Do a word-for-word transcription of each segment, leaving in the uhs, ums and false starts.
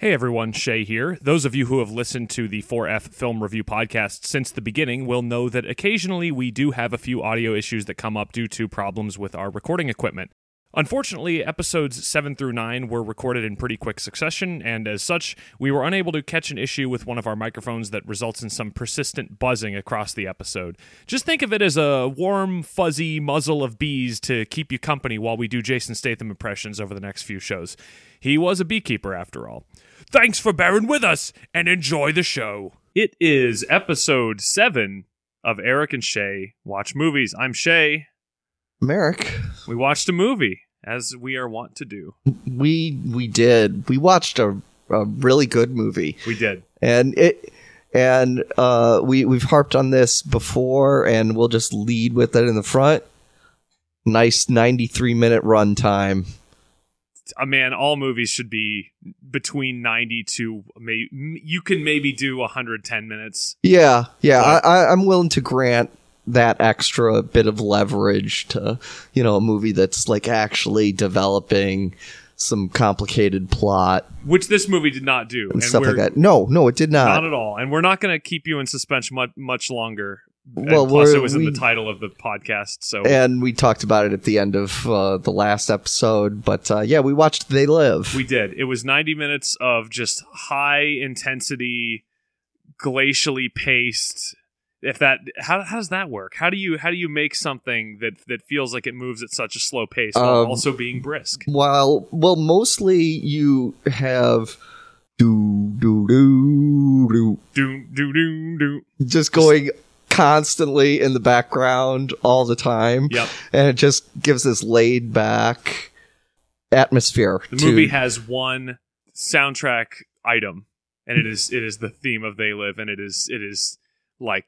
Hey everyone, Shay here. Those of you who have listened to the four F Film Review podcast since the beginning will know that occasionally we do have a few audio issues that come up due to problems with our recording equipment. Unfortunately, episodes seven through nine were recorded in pretty quick succession, and as such, we were unable to catch an issue with one of our microphones that results in some persistent buzzing across the episode. Just think of it as a warm, fuzzy muzzle of bees to keep you company while we do Jason Statham impressions over the next few shows. He was a beekeeper, after all. Thanks for bearing with us, and enjoy the show. It is episode seven of Eric and Shay Watch Movies. I'm Shay. Merrick. We watched a movie, as we are wont to do. We we did. We watched a, a really good movie. We did. And it and uh, we, we've harped on this before, and we'll just lead with it in the front. Nice ninety-three minute runtime. Uh, man, all movies should be between ninety to maybe you can maybe do one hundred ten minutes. Yeah, yeah, But, I, I, I'm willing to grant that extra bit of leverage to, you know, a movie that's like actually developing some complicated plot, which this movie did not do, and, and stuff like we're- that. No, no, it did not. Not at all. And we're not going to keep you in suspense much, much longer. Well, and plus, we're- it was in we- the title of the podcast. So, And we talked about it at the end of uh, the last episode. But uh, yeah, we watched They Live. we did. It was ninety minutes of just high intensity, glacially paced. If that, how, how does that work? How do you how do you make something that that feels like it moves at such a slow pace while Um, also being brisk? While, well, mostly you have do, do, do, do, Do do do do. just going constantly in the background all the time. Yep. And it just gives this laid back atmosphere. The to- movie has one soundtrack item, and it is it is the theme of They Live, and it is it is like.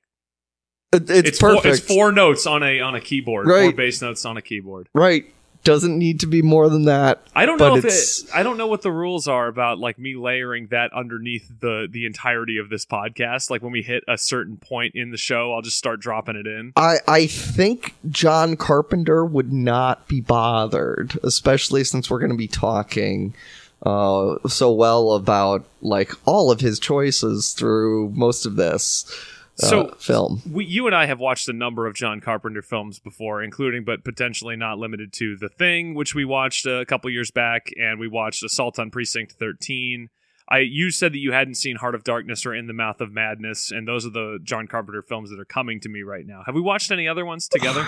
It- it's, It's four, perfect. it's four notes on a on a keyboard. Four Right. bass notes on a keyboard. Right. Doesn't need to be more than that. I don't But know if it's- it, I don't know what the rules are about like me layering that underneath the the entirety of this podcast. Like when we hit a certain point in the show, I'll just start dropping it in. I, I think John Carpenter would not be bothered, especially since we're going to be talking uh, so well about like all of his choices through most of this uh, So- film. We, you and I have watched a number of John Carpenter films before, including but potentially not limited to The Thing, which we watched a couple years back, and we watched Assault on Precinct thirteen. I you said that you hadn't seen Heart of Darkness or In the Mouth of Madness, and those are the John Carpenter films that are coming to me right now. Have we watched any other ones together?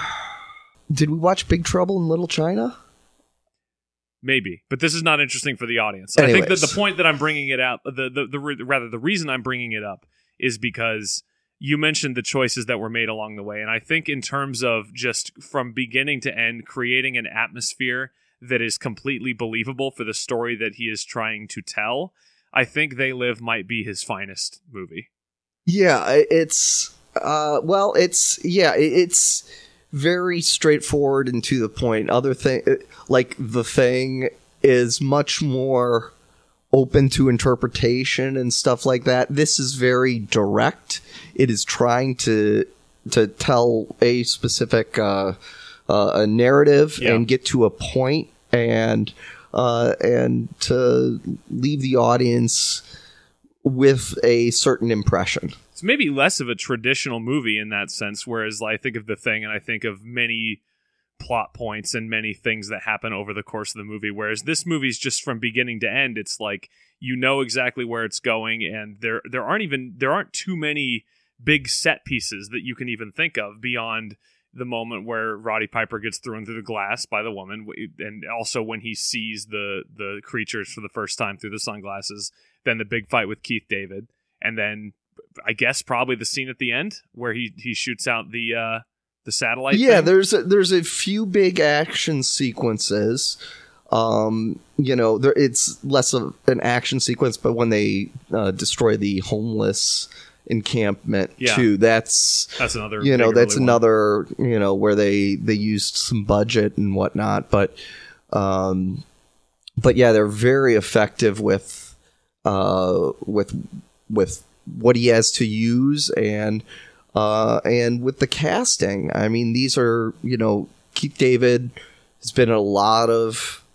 Did we watch Big Trouble in Little China? Maybe, but this is not interesting for the audience. I think that Anyways. the point that I'm bringing it out, the, the the re- rather the reason I'm bringing it up is because you mentioned the choices that were made along the way, and I think in terms of just from beginning to end, creating an atmosphere that is completely believable for the story that he is trying to tell, I think They Live might be his finest movie. Yeah, i- it's uh, well, it's yeah, i- it's very straightforward and to the point. Other thing, like The Thing, is much more open to interpretation and stuff like that. This is very direct. It is trying to to tell a specific uh, uh, a narrative Yeah. and get to a point, and uh, and to leave the audience with a certain impression. It's maybe less of a traditional movie in that sense, whereas I think of The Thing and I think of many plot points and many things that happen over the course of the movie, whereas this movie's just from beginning to end, it's like you know exactly where it's going, and there there aren't even there aren't too many big set pieces that you can even think of beyond the moment where Roddy Piper gets thrown through the glass by the woman, and also when he sees the the creatures for the first time through the sunglasses, then the big fight with Keith David, and then I guess probably the scene at the end where he he shoots out the uh, the satellite. Yeah, thing. there's a, there's a few big action sequences. Um, you know, there, it's less of an action sequence, but when they uh, destroy the homeless encampment Yeah. too, that's that's another. you know big that's early one. another you know where they they used some budget and whatnot, but um, but yeah, they're very effective with uh with with what he has to use and uh and with the casting. I mean, these are you know Keith David has been in a lot of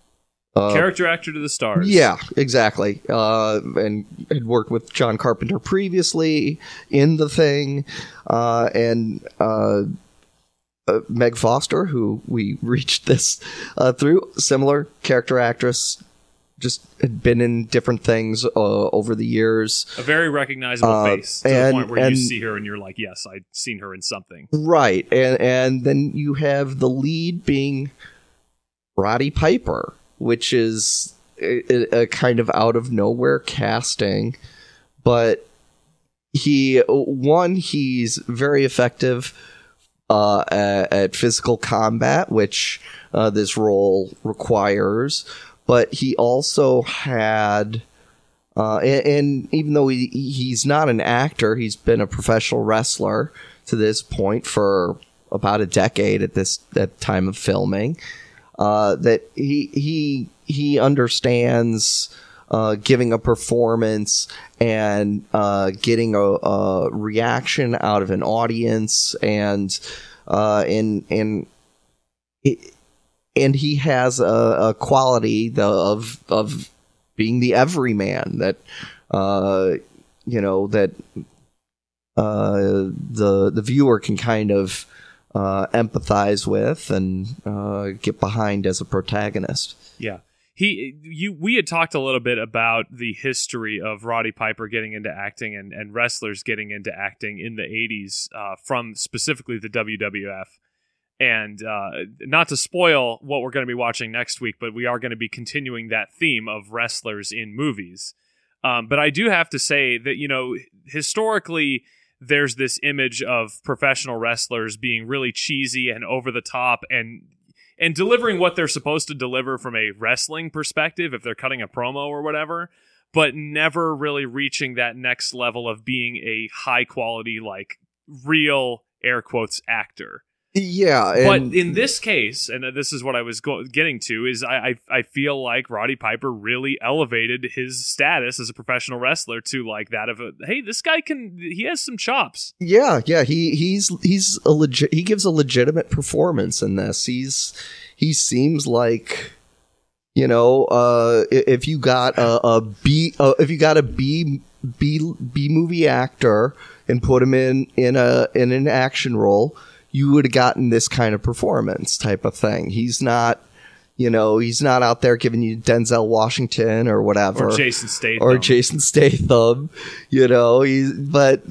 Uh, Character actor to the stars. Yeah, exactly. Uh, and had worked with John Carpenter previously in The Thing, uh, and uh, uh, Meg Foster, who we reached this uh, through, similar character actress, just had been in different things uh, over the years. A very recognizable uh, face to and, the point where and, you see her and you're like, yes, I've seen her in something. Right, and and then you have the lead being Roddy Piper, which is a, a kind of out of nowhere casting, but he one he's very effective uh, at, at physical combat, which uh, this role requires. But he also had, uh, and, and even though he, he's not an actor, he's been a professional wrestler to this point for about a decade at this at time of filming. Uh, that he he he understands uh, giving a performance and uh, getting a, a reaction out of an audience, and uh, and and it, and he has a, a quality the, of of being the everyman that uh, you know that uh, the the viewer can kind of Uh, empathize with and uh, get behind as a protagonist. Yeah, he, you, we had talked a little bit about the history of Roddy Piper getting into acting and, and wrestlers getting into acting in the eighties uh, from specifically the W W F. And uh, not to spoil what we're going to be watching next week, but we are going to be continuing that theme of wrestlers in movies. Um, but I do have to say that, you know, historically, there's this image of professional wrestlers being really cheesy and over the top and and delivering what they're supposed to deliver from a wrestling perspective if they're cutting a promo or whatever, but never really reaching that next level of being a high quality, like real air quotes actor. Yeah, and but in this case, and this is what I was go- getting to, is I, I I feel like Roddy Piper really elevated his status as a professional wrestler to like that of a, hey, this guy can, he has some chops. Yeah, yeah, he he's he's a legit. He gives a legitimate performance in this. He's he seems like, you know, uh, if you got a, a B, uh, if you got a B B B movie actor and put him in in a in an action role, you would have gotten this kind of performance type of thing. He's not, you know, he's not out there giving you Denzel Washington or whatever. Or Jason Statham. Or Jason Statham, you know, he's, but.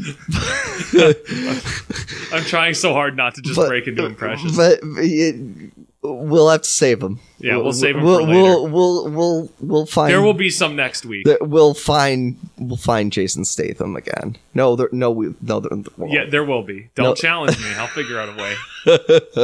I'm trying so hard not to just but, break into impressions. But it, we'll have to save him. Yeah, we'll, we'll save him we'll, for later. We'll, we'll, we'll, we'll find. There will be some next week. We'll find, we'll find Jason Statham again. No, there, no, we, no, there, well, yeah, there will be. Don't no. challenge me. I'll figure out a way.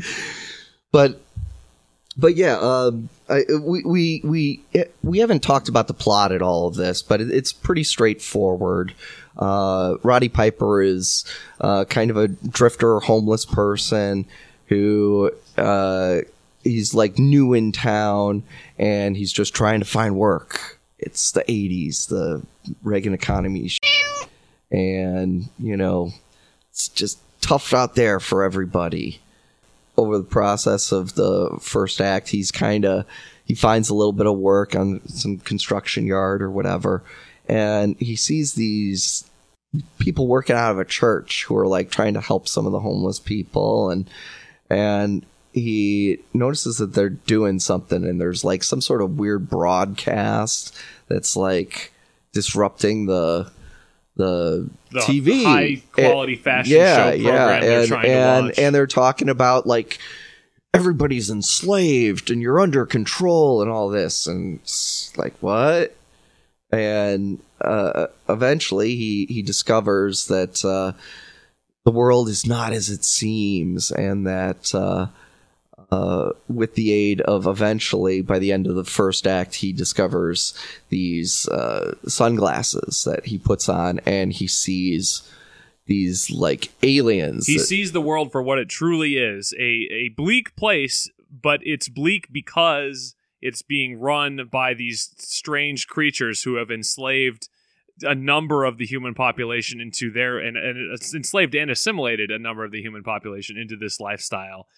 but, but yeah, um, I, we, we, we, we haven't talked about the plot at all of this, but it, it's pretty straightforward. Uh, Roddy Piper is, uh, kind of a drifter, homeless person who, uh, he's like new in town and he's just trying to find work. It's the eighties, the Reagan economy sh- and, you know, it's just tough out there for everybody. Over the process of the first act, he's kind of, he finds a little bit of work on some construction yard or whatever, and he sees these people working out of a church who are like trying to help some of the homeless people, and and he notices that they're doing something, and there's like some sort of weird broadcast that's like disrupting the the, the T V high quality it, fashion yeah, show program yeah, they're and, trying and, to launch. and they're talking about like everybody's enslaved and you're under control and all this, and it's like, what? And uh, eventually he he discovers that uh, the world is not as it seems, and that uh, uh, with the aid of, eventually, by the end of the first act, he discovers these uh, sunglasses that he puts on, and he sees these like aliens. He that, sees the world for what it truly is, a, a bleak place, but it's bleak because it's being run by these strange creatures who have enslaved a number of the human population into their, and, and enslaved and assimilated a number of the human population into this lifestyle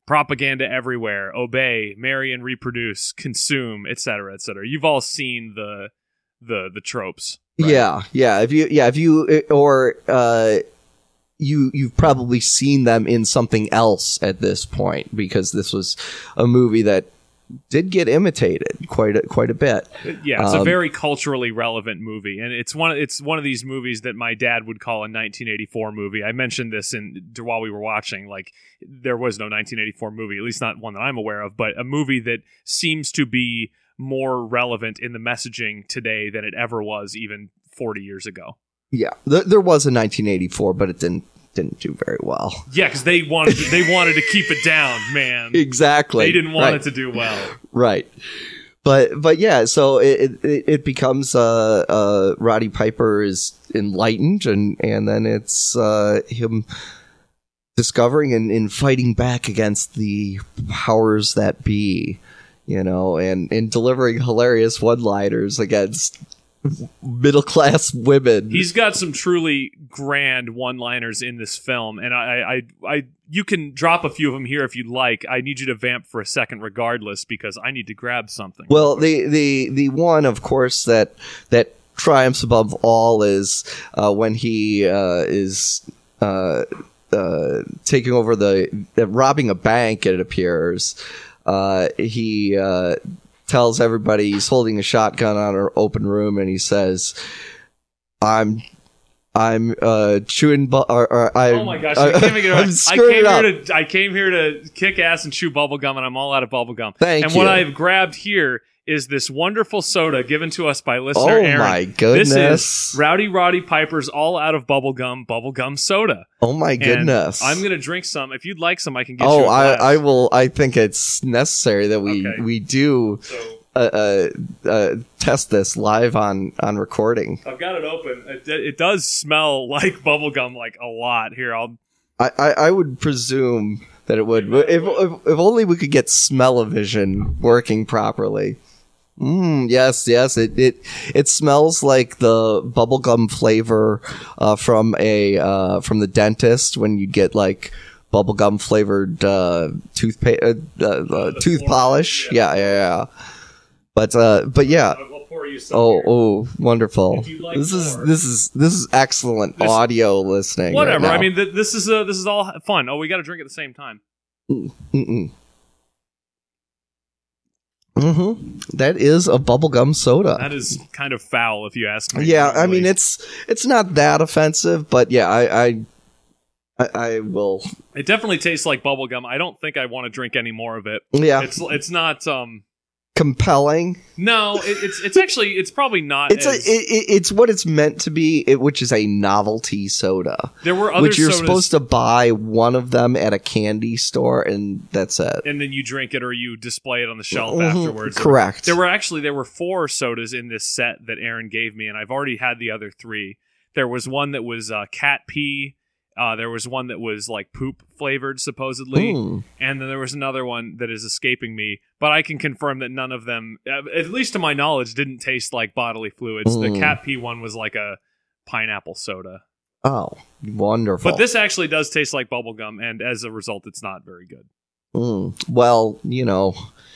propaganda everywhere, obey, marry and reproduce, consume, et cetera, et cetera. You've all seen the the the tropes. Right? Yeah, yeah. If you, yeah, if you, or uh, you, you've probably seen them in something else at this point, because this was a movie that did get imitated quite a, quite a bit. Yeah, it's um, a very culturally relevant movie, and it's one it's one of these movies that my dad would call a nineteen eighty-four movie. I mentioned this in while we were watching. Like, there was no nineteen eighty-four movie, at least not one that I'm aware of, but a movie that seems to be more relevant in the messaging today than it ever was even forty years ago. Yeah, th- there was a nineteen eighty-four, but it didn't didn't do very well. Yeah, because they wanted to, they wanted to keep it down, man. Exactly. They didn't want right. it to do well. Right. But but yeah, so it it, it becomes uh, uh, Roddy Piper is enlightened, and and then it's uh, him discovering and, and fighting back against the powers that be, you know, and and delivering hilarious one-liners against middle-class women. He's got some truly grand one-liners in this film, and I, I, I, you can drop a few of them here if you'd like. I need you to vamp for a second, regardless, because I need to grab something. Well, the the the one, of course, that that triumphs above all is uh, when he uh, is uh, uh, taking over the uh, robbing a bank. It appears uh, he. Uh, tells everybody he's holding a shotgun on an open room, and he says, I'm I'm uh chewing bu- or, or I Oh my gosh, I can't make it I'm right. I screwing came it up. here to I came here to kick ass and chew bubble gum, and I'm all out of bubble gum. Thank and you. what I've grabbed here is this wonderful soda given to us by listener Oh Aaron. my goodness. This is Rowdy Roddy Piper's all out of bubble gum bubble gum soda. Oh my goodness. And I'm gonna drink some. If you'd like some, I can get Oh, you a I, glass. I will. I think it's necessary that we Okay. we do So uh, uh, uh, test this live on on recording. I've got it open. It, it does smell like bubble gum, like a lot. Here, I'll. I, I, I would presume that it would. If, if if only we could get smell-o-vision working properly. Mm, yes, yes. It, it it smells like the bubblegum flavor uh, from a uh, from the dentist when you get like bubblegum flavored uh, toothpaste, uh, uh, uh, tooth polish. Yeah, yeah, yeah. But uh, but yeah. I'll pour you some Oh, here. oh, wonderful! If you'd like This is more. this is this is excellent This- audio listening. Whatever. right I now. mean, th- this is uh, this is all fun. Oh, we got to drink at the same time. Mm-mm. Mm-hmm. That is a bubblegum soda. That is kind of foul, if you ask me. Yeah, I Probably. mean it's it's not that offensive, but yeah, I I, I, I will. It definitely tastes like bubble gum. I don't think I want to drink any more of it. Yeah, It's it's not. Um, compelling. no, it, it's it's actually it's probably not. It's a as, it, it- it's what it's meant to be, it, which is a novelty soda, there were other which you're sodas, supposed to buy one of them at a candy store, and that's it. and then you drink it or you display it on the shelf Mhm, afterwards. correct. There were actually there were four sodas in this set that Aaron gave me, and I've already had the other three. There was one that was uh, cat pee. Uh, there was one that was like poop flavored, supposedly, Mm. and then there was another one that is escaping me. But I can confirm that none of them, uh, at least to my knowledge, didn't taste like bodily fluids. The Mm. cat pee one was like a pineapple soda, Oh, wonderful. but this actually does taste like bubblegum, and as a result, it's not very good. Mm. Well, you know,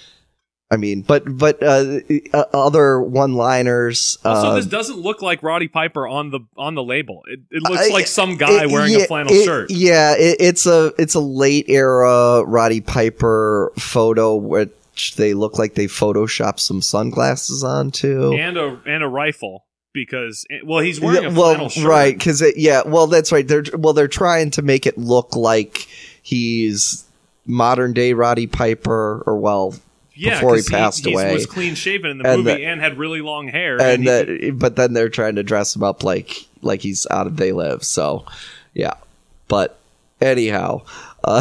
I mean, but but uh, uh, other one-liners. Also, uh, this doesn't look like Roddy Piper on the on the label. It, it looks I- like some guy it- wearing yeah, a flannel it- shirt. Yeah, it, it's a it's a late era Roddy Piper photo, which they look like they photoshopped some sunglasses onto. And a and a rifle because well he's wearing a Yeah, flannel well, shirt. right? Because yeah, well, that's right. They're well, they're trying to make it look like he's modern day Roddy Piper, or well. Yeah, before he 'cause passed he, away. He was clean shaven in the And movie the- and had really long hair. and he- that, but then they're trying to dress him up like like he's out of They Live. So, yeah. But anyhow, uh,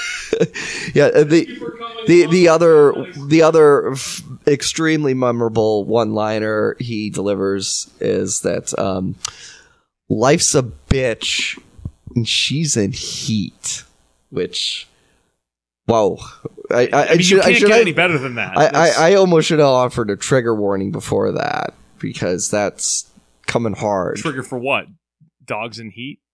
yeah. The the the other the other f- extremely memorable one liner he delivers is that um, life's a bitch and she's in heat, which. Whoa! I, I, I mean, should, you can't I should get have, any better than that. I, That's- I, I almost should have offered a trigger warning before that, because that's coming hard. trigger for what? Dogs in heat?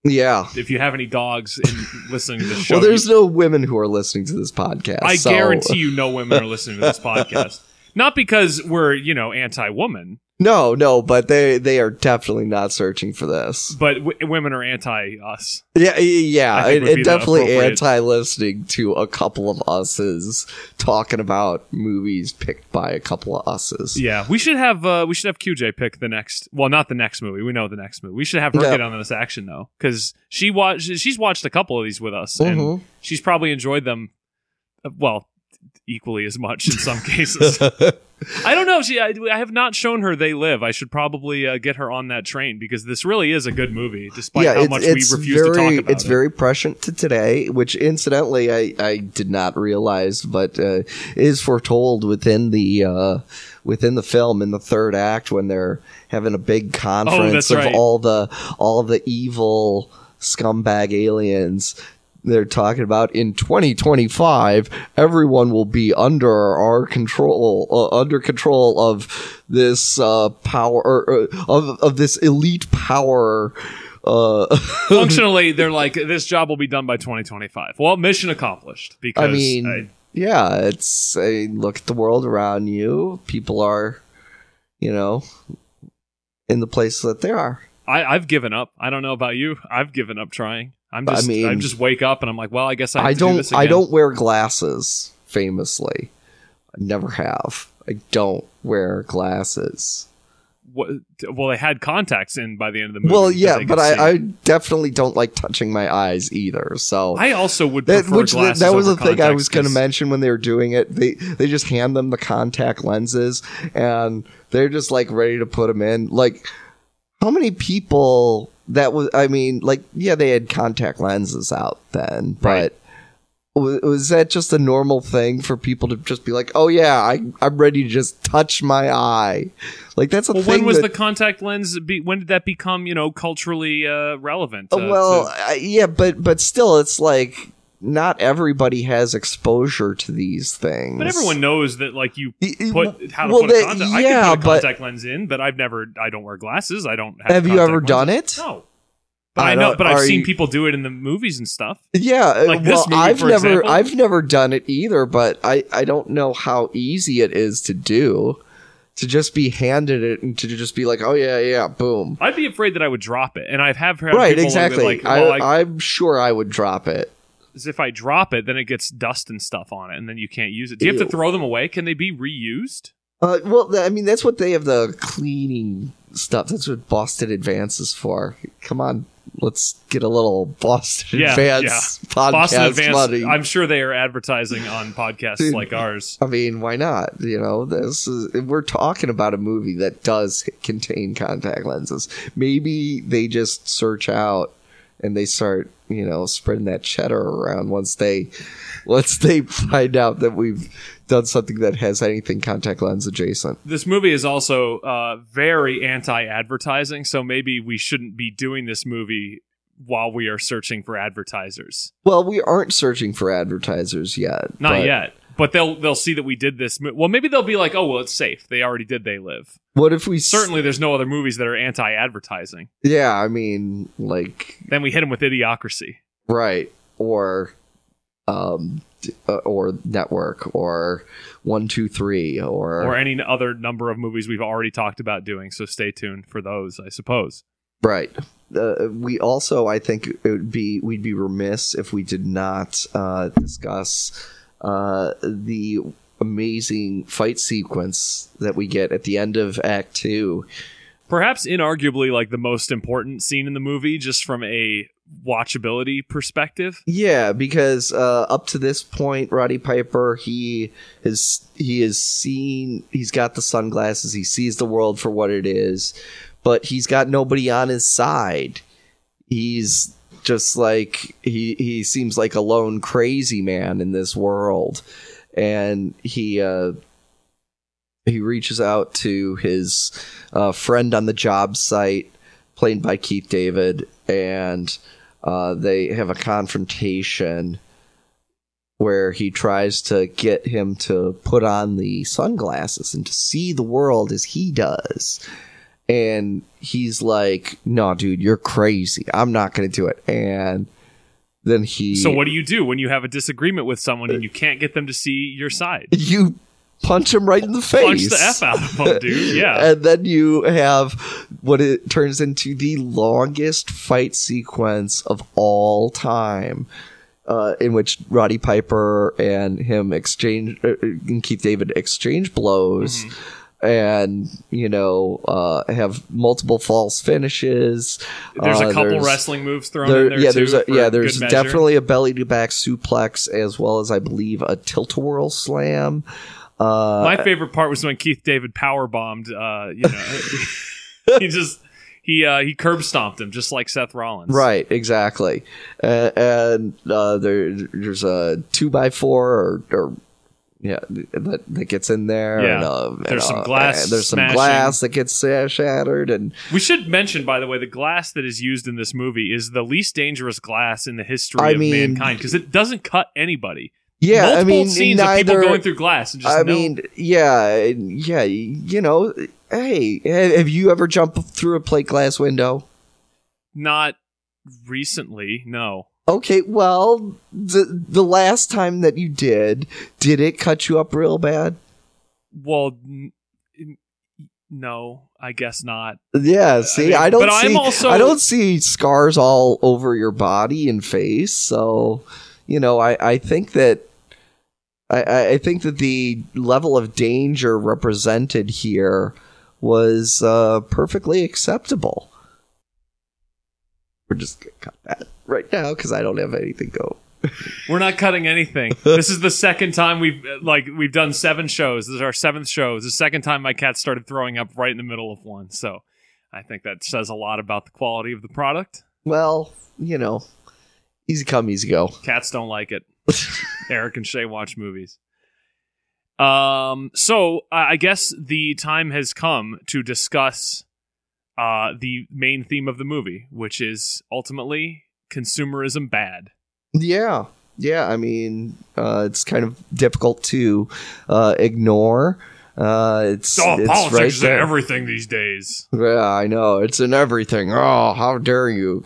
Yeah. If you have any dogs in listening to the show. Well, there's no women who are listening to this show. Well, there's you, no women who are listening to this podcast. I so. guarantee you no women are listening to this podcast. Not because we're, you know, anti-woman. No, no, but they they are definitely not searching for this. But w- women are anti-us. Yeah, yeah, and, and definitely anti-listening to a couple of us's talking about movies picked by a couple of us's. Yeah, we should have uh, we should have Q J pick the next. Well, not the next movie. We know the next movie. We should have her yeah. get on this action though, because she watched. She's watched a couple of these with us, and mm-hmm. she's probably enjoyed them. Uh, well. Equally as much in some cases. I don't know. She, I, I have not shown her They Live. I should probably uh, get her on that train because this really is a good movie, despite yeah, how it's, much it's we refuse very, to talk about it's it. It's very prescient to today, which incidentally I, I did not realize, but uh, is foretold within the uh, within the film in the third act when they're having a big conference oh, of right. all the all the evil scumbag aliens. They're talking about in twenty twenty-five, everyone will be under our control, uh, under control of this uh, power, or, uh, of of this elite power. Uh, Functionally, they're like, this job will be done by twenty twenty-five. Well, mission accomplished. Because I mean, I, yeah, it's a look at the world around you. People are, you know, in the place that they are. I, I've given up. I don't know about you. I've given up trying. I'm just, I mean, I just wake up and I'm like, well, I guess I, have I to don't. do this again. I don't wear glasses. Famously, I never have. I don't wear glasses. What, well, they had contacts in by the end of the movie. Well, yeah, but I, I see. definitely don't like touching my eyes either. So I also would that, prefer which glasses that was over the thing I was going to cause... mention when they were doing it. They they just hand them the contact lenses and they're just like ready to put them in. Like, how many people that was? I mean, like, yeah, they had contact lenses out then, but. Right. Was that just a normal thing for people to just be like, oh yeah, I, I'm ready to just touch my eye? Like, that's a well, thing. When was that, the contact lens, be, when did that become, you know, culturally uh, relevant? Uh, well, to... uh, yeah, but but still, it's like, not everybody has exposure to these things. But everyone knows that, like, you it, put how to well, put a that, contact. yeah, I can put a but, contact lens in, but I've never, I don't wear glasses. I don't have Have you ever lenses. done it? No. But I, I know, but I've seen you, people do it in the movies and stuff. Yeah, like well, this movie, I've for never, example. I've never done it either. But I, I don't know how easy it is to do. To just be handed it and to just be like, oh yeah, yeah, boom. I'd be afraid that I would drop it, and I've have heard right, people exactly. Like, well, I, I, I'm sure I would drop it. As if I drop it, then it gets dust and stuff on it, and then you can't use it. Do you Ew. have to throw them away? Can they be reused? Uh, well, I mean, that's what they have the cleaning stuff. That's what Boston Advance is for. Come on, let's get a little Boston Yeah, Advance yeah. podcast Boston Advance, money. I'm sure they are advertising on podcasts like ours. I mean, why not? You know, this is, we're talking about a movie that does contain contact lenses. Maybe they just search out and they start, you know, spreading that cheddar around once they once they find out that we've done something that has anything contact lens adjacent. This movie is also uh, very anti-advertising, so maybe we shouldn't be doing this movie while we are searching for advertisers. Well, we aren't searching for advertisers yet. Not but yet. But they'll they'll see that we did this. Mo- well, maybe they'll be like, oh, well, it's safe. They already did They Live. What if we... Certainly there's no other movies that are anti-advertising. Yeah, I mean, like... Then we hit them with Idiocracy. Right. Or... um, uh, or Network, or One Two Three, or or any other number of movies we've already talked about doing. So stay tuned for those, I suppose. Right. Uh, we also, I think, it would be we'd be remiss if we did not uh, discuss uh, the amazing fight sequence that we get at the end of Act Two. Perhaps inarguably like the most important scene in the movie, just from a watchability perspective. Yeah, because uh, up to this point, Roddy Piper, he is he is seen, he's got the sunglasses, he sees the world for what it is, but he's got nobody on his side. He's just like he he seems like a lone crazy man in this world, and he uh, he reaches out to his uh, friend on the job site, played by Keith David, and Uh, they have a confrontation where he tries to get him to put on the sunglasses and to see the world as he does. and he's like, no, dude, you're crazy. I'm not going to do it. And then he... So what do you do when you have a disagreement with someone and you can't get them to see your side? You punch him right in the face. Punch the F out of him, dude. Yeah. And then you have what it turns into the longest fight sequence of all time, uh, in which Roddy Piper and him exchange, uh, and Keith David exchange blows. Mm-hmm. And, you know, uh, have multiple false finishes. There's uh, a couple there's, wrestling moves thrown there, in there, yeah, too. There's a, yeah, there's good definitely a belly-to-back suplex, as well as, I believe, a tilt-a-whirl slam. Uh, My favorite part was when Keith David powerbombed, uh, you know, he just... He uh, he curb stomped him just like Seth Rollins. Right, exactly. Uh, and uh, there, there's a two by four or, or yeah that, that gets in there. Yeah, and, uh, there's and, some uh, glass. There's some smashing. glass that gets uh, shattered, and we should mention, by the way, the glass that is used in this movie is the least dangerous glass in the history I of mean, mankind because it doesn't cut anybody. Yeah, Multiple I mean, scenes neither, of people going through glass. And just I no, mean, yeah, yeah, you know, hey, have you ever jumped through a plate glass window? Not recently, no. Okay, well, the the last time that you did, did it cut you up real bad? Well, n- n- no, I guess not. Yeah, see, I, mean, I don't but see I'm also, I don't see scars all over your body and face, so you know, I, I think that I, I think that the level of danger represented here was uh, perfectly acceptable. We're just gonna cut that right now because I don't have anything go. We're not cutting anything. This is the second time we've like we've done seven shows. This is our seventh show. It's the second time my cat started throwing up right in the middle of one. So I think that says a lot about the quality of the product. Well, you know, easy come, easy go. Cats don't like it. Eric and Shay watch movies. Um. So uh, I guess the time has come to discuss uh, the main theme of the movie, which is ultimately consumerism bad. Yeah, yeah. I mean, uh, it's kind of difficult to uh, ignore. Uh, it's oh, it's politics right is in there. everything these days. Yeah, I know. It's in everything. Oh, how dare you!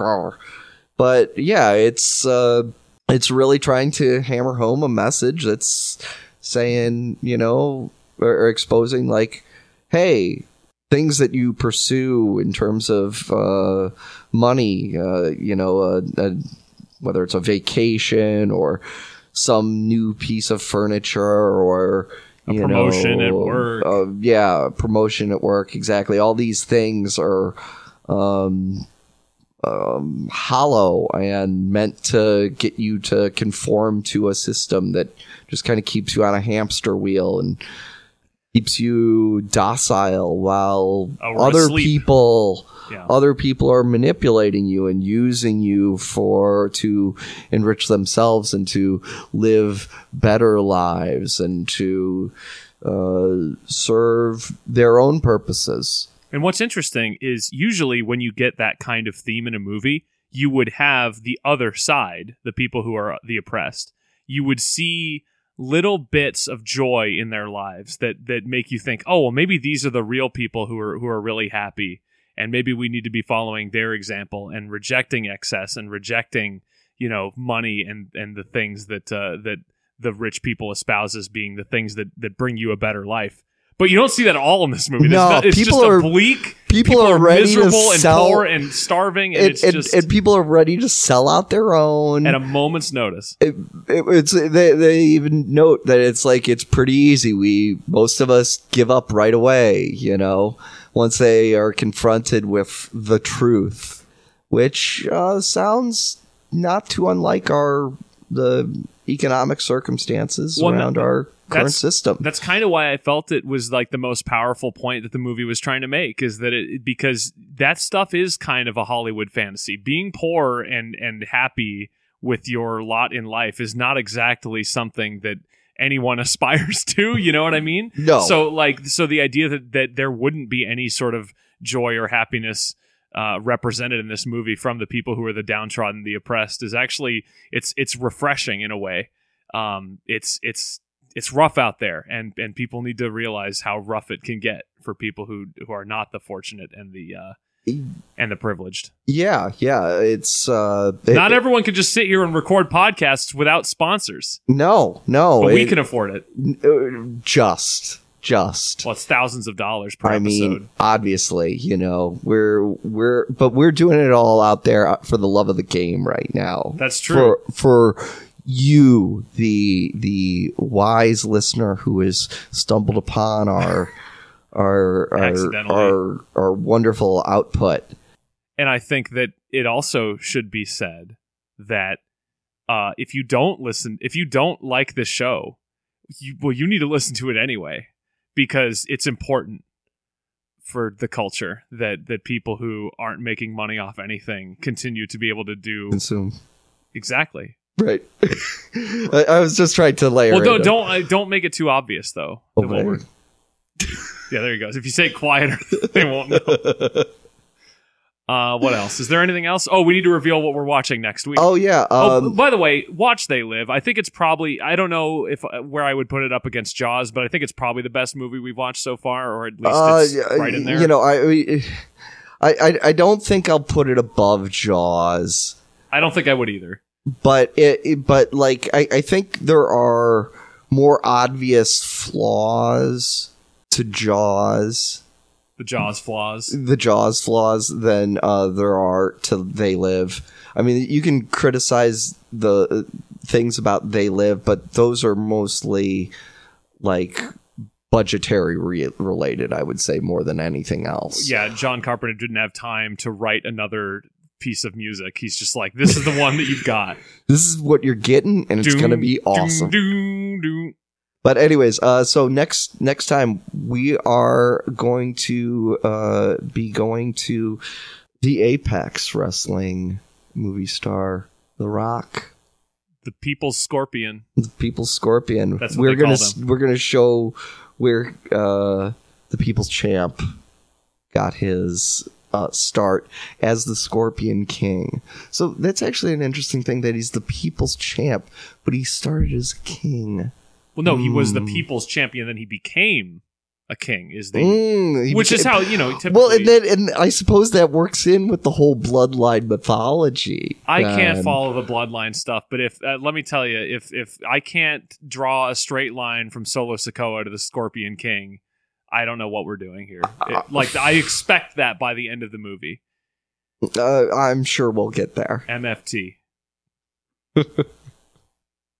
But yeah, it's uh, it's really trying to hammer home a message that's saying, you know, or, or exposing like, hey, things that you pursue in terms of uh, money, uh, you know, uh, uh, whether it's a vacation or some new piece of furniture or a you promotion know, at work. Uh, yeah, promotion at work. Exactly. All these things are um, um, hollow and meant to get you to conform to a system that just kind of keeps you on a hamster wheel and keeps you docile while Oh, other asleep. people Yeah. other people are manipulating you and using you for to enrich themselves and to live better lives and to uh, serve their own purposes. And what's interesting is usually when you get that kind of theme in a movie, you would have the other side, the people who are the oppressed. You would see little bits of joy in their lives that that make you think, oh, well, maybe these are the real people who are who are really happy, and maybe we need to be following their example and rejecting excess and rejecting, you know, money and and the things that uh, that the rich people espouse as being the things that that bring you a better life. But you don't see that at all in this movie. No, not, it's people just are a bleak. People, people are, are ready miserable to and sell, poor and starving, and, and, it's and, just and people are ready to sell out their own at a moment's notice. It, it, it's they, they even note that it's like it's pretty easy. We most of us give up right away, you know, once they are confronted with the truth, which uh, sounds not too unlike our the economic circumstances well, around no, our current that's, system. That's kind of why I felt it was like the most powerful point that the movie was trying to make, is that it because that stuff is kind of a Hollywood fantasy. Being poor and and happy with your lot in life is not exactly something that anyone aspires to, you know what I mean? No. So like so the idea that that there wouldn't be any sort of joy or happiness Uh, represented in this movie from the people who are the downtrodden, the oppressed, is actually it's it's refreshing in a way. Um, it's it's it's rough out there, and and people need to realize how rough it can get for people who who are not the fortunate and the uh, and the privileged. Yeah, yeah. It's uh, it, not everyone can just sit here and record podcasts without sponsors. No, no. But it, we can afford it. Just, just. Well, it's thousands of dollars per I episode. mean, obviously, you know, we're we're, but we're doing it all out there for the love of the game right now. That's true. For for you, the the wise listener who has stumbled upon our. Our our, our our wonderful output. And I think that it also should be said that uh, if you don't listen, if you don't like the show, you, well, you need to listen to it anyway, because it's important for the culture that that people who aren't making money off anything continue to be able to do. Consume. Exactly. Right. I, I was just trying to layer. Well, don't it don't, uh, don't make it too obvious though. Oh, yeah, there he goes. If you say it quieter, they won't know. Uh, what else? Is there anything else? Oh, we need to reveal what we're watching next week. Oh, yeah. Um, oh, by the way, watch They Live. I think it's probably, I don't know if where I would put it up against Jaws, but I think it's probably the best movie we've watched so far, or at least it's uh, right in there. You know, I, I, I don't think I'll put it above Jaws. I don't think I would either. But, it, it but like, I, I think there are more obvious flaws to Jaws, the Jaws flaws, the Jaws flaws than uh, there are to They Live. I mean, you can criticize the uh, things about They Live, but those are mostly like budgetary re- related, I would say, more than anything else. Yeah, John Carpenter didn't have time to write another piece of music. He's just like, this is the one that you've got. This is what you're getting, and it's going to be awesome. Doom, doom, doom. But anyways, uh, so next next time we are going to uh, be going to the Apex Wrestling movie star, The Rock, the People's Scorpion, the People's Scorpion. That's what we're they gonna call them. we're gonna show where uh, the People's Champ got his uh, start as the Scorpion King. So that's actually an interesting thing that he's the People's Champ, but he started as king. Well, no, he mm. was the people's champion, then he became a king. Is the mm, which became, is how you know. Typically, well, and then and I suppose that works in with the whole bloodline mythology. I can't um, follow the bloodline stuff, but if uh, let me tell you, if if I can't draw a straight line from Solo Sikoa to the Scorpion King, I don't know what we're doing here. It, like I expect that by the end of the movie. Uh, I'm sure we'll get there. M F T.